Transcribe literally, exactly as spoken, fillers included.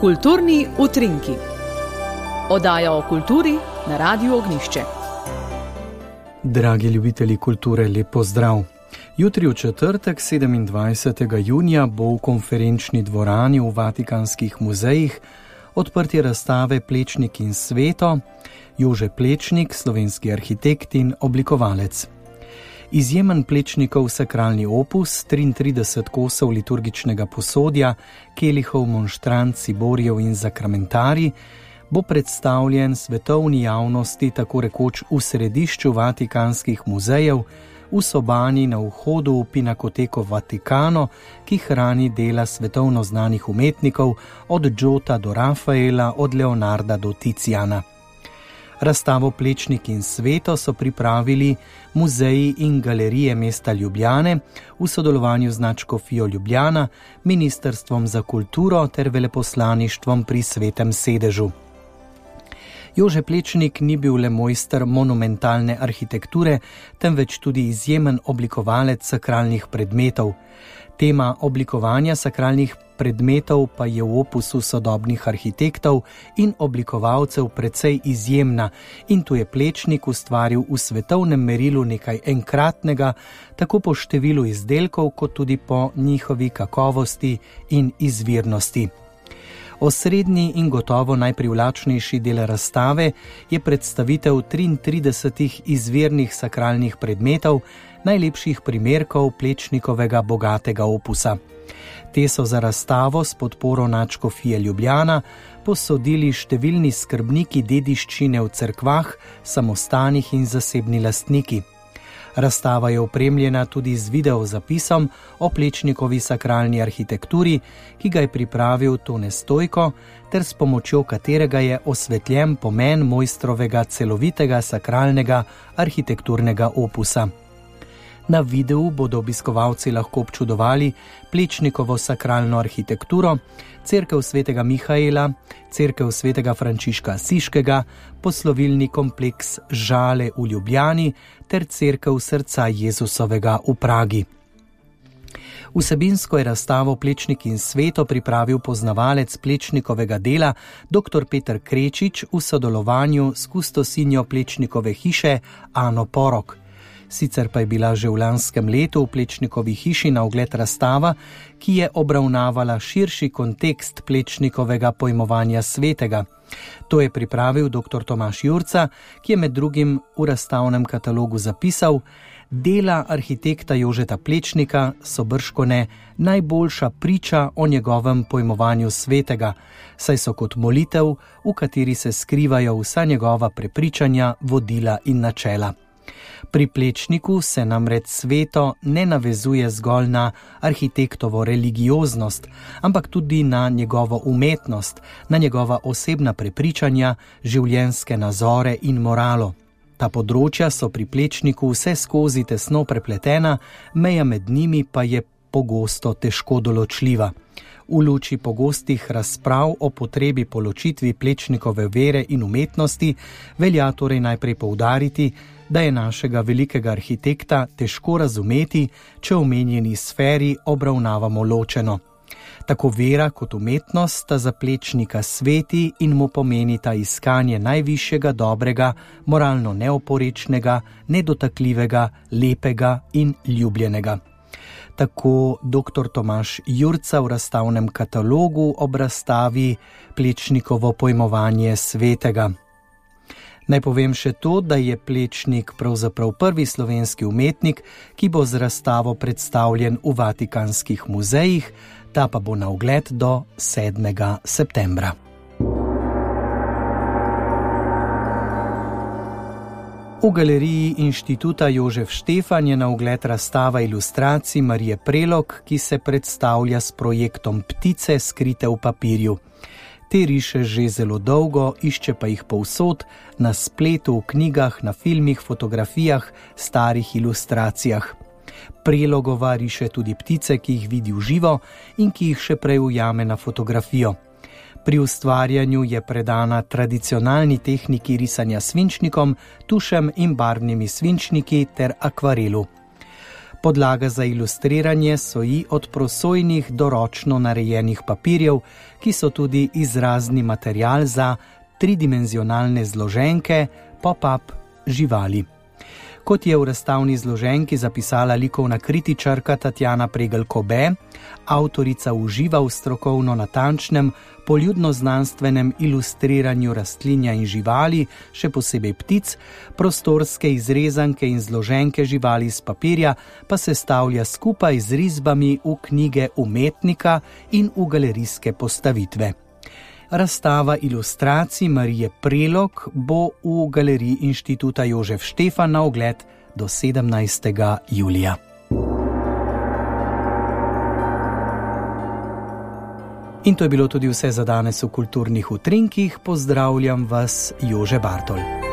Kulturni utrinki. Oddaja o kulturi na Radiu Ognjišče. Dragi ljubitelji kulture, lep pozdrav. Jutri v četrtek, sedemindvajsetega junija, bo v konferenčni dvorani v Vatikanskih muzejih odprtje razstave Plečnik in sveto, Jože Plečnik, slovenski arhitekt in oblikovalec. Izjemen Plečnikov sakralni opus, triintrideset kosov liturgičnega posodja, kelihov, monštrant, ciborijev in zakramentari, bo predstavljen svetovni javnosti tako rekoč v središču Vatikanskih muzejev, v sobani na vhodu v Pinakoteko Vatikano, ki hrani dela svetovno znanih umetnikov od Giota do Rafaela, od Leonarda do Tiziana. Razstavo Plečnik in sveto so pripravili muzeji in galerije mesta Ljubljane v sodelovanju z Nadškofijo Ljubljana, Ministrstvom za kulturo ter veleposlaništvom pri Svetem sedežu. Jože Plečnik ni bil le mojster monumentalne arhitekture, temveč tudi izjemen oblikovalec sakralnih predmetov. Tema oblikovanja sakralnih predmetov pa je v opusu sodobnih arhitektov in oblikovalcev precej izjemna in tu je Plečnik ustvaril v svetovnem merilu nekaj enkratnega, tako po številu izdelkov kot tudi po njihovi kakovosti in izvirnosti. Osrednji in gotovo najprivlačnejši del razstave je predstavitev triintridesetih izvirnih sakralnih predmetov, najlepših primerkov Plečnikovega bogatega opusa. Te so za razstavo s podporo Nadškofije Ljubljana posodili številni skrbniki dediščine v cerkvah, samostanih in zasebni lastniki. Razstava je opremljena tudi z videozapisom o Plečnikovi sakralni arhitekturi, ki ga je pripravil Tone Stojko, ter s pomočjo katerega je osvetljen pomen mojstrovega celovitega sakralnega arhitekturnega opusa. Na videu bodo obiskovalci lahko občudovali Plečnikovo sakralno arhitekturo, cerkev svetega Mihaela, cerkev svetega Frančiška Asiškega, poslovilni kompleks Žale v Ljubljani ter cerkev srca Jezusovega v Pragi. Vsebinsko je razstavo Plečnik in sveto pripravil poznavalec Plečnikovega dela dr. Peter Krečič v sodelovanju s kustosinjo Plečnikove hiše Ano Porok. Sicer pa je bila že v lanskem letu v Plečnikovi hiši na ogled razstava, ki je obravnavala širši kontekst Plečnikovega pojmovanja svetega. To je pripravil dr. Tomaž Jurca, ki je med drugim v razstavnem katalogu zapisal: dela arhitekta Jožeta Plečnika so bržkone najboljša priča o njegovem pojmovanju svetega, saj so kot molitev, v kateri se skrivajo vsa njegova prepričanja, vodila in načela. Pri Plečniku se namreč sveto ne navezuje zgolj na arhitektovo religioznost, ampak tudi na njegovo umetnost, na njegova osebna prepričanja, življenjske nazore in moralo. Ta področja so pri Plečniku vse skozi tesno prepletena, meja med njimi pa je pogosto težko določljiva. V luči pogostih razprav o potrebi po ločitvi Plečnikove vere in umetnosti velja torej najprej poudariti, da je našega velikega arhitekta težko razumeti, če omenjeni sferi obravnavamo ločeno. Tako vera kot umetnost sta za Plečnika sveti in mu pomenita iskanje najvišjega dobrega, moralno neoporečnega, nedotakljivega, lepega in ljubljenega. Tako dr. Tomaž Jurca v razstavnem katalogu ob razstavi Plečnikovo pojmovanje svetega. Naj povem še to, da je Plečnik pravzaprav prvi slovenski umetnik, ki bo z razstavo predstavljen v Vatikanskih muzejih, ta pa bo na ogled do sedmega septembra. V galeriji Inštituta Jožef Štefan je na ogled razstava ilustracij Marije Prelog, ki se predstavlja s projektom Ptice skrite v papirju. Te riše že zelo dolgo, išče pa jih povsod, na spletu, v knjigah, na filmih, fotografijah, starih ilustracijah. Prelogova riše tudi ptice, ki jih vidi v živo in ki jih še prej ujame na fotografijo. Pri ustvarjanju je predana tradicionalni tehniki risanja s svinčnikom, tušem in barvnimi svinčniki ter akvarelu. Podlaga za ilustriranje so ji od prosojnih do ročno narejenih papirjev, ki so tudi izrazni material za tridimenzionalne zloženke, pop-up živali. Kot je v razstavni zloženki zapisala likovna kritičarka Tatjana Pregl-Kobe, avtorica uživa v strokovno natančnem, poljudno-znanstvenem ilustriranju rastlinja in živali, še posebej ptic, prostorske izrezanke in zloženke živali iz papirja pa sestavlja skupaj z risbami v knjige umetnika in v galerijske postavitve. Razstava ilustracij Marije Prelog bo v galeriji Inštituta Jožef Štefan na ogled do sedemnajstega julija. In to je bilo tudi vse za danes v Kulturnih utrinkih. Pozdravljam vas, Jože Bartol.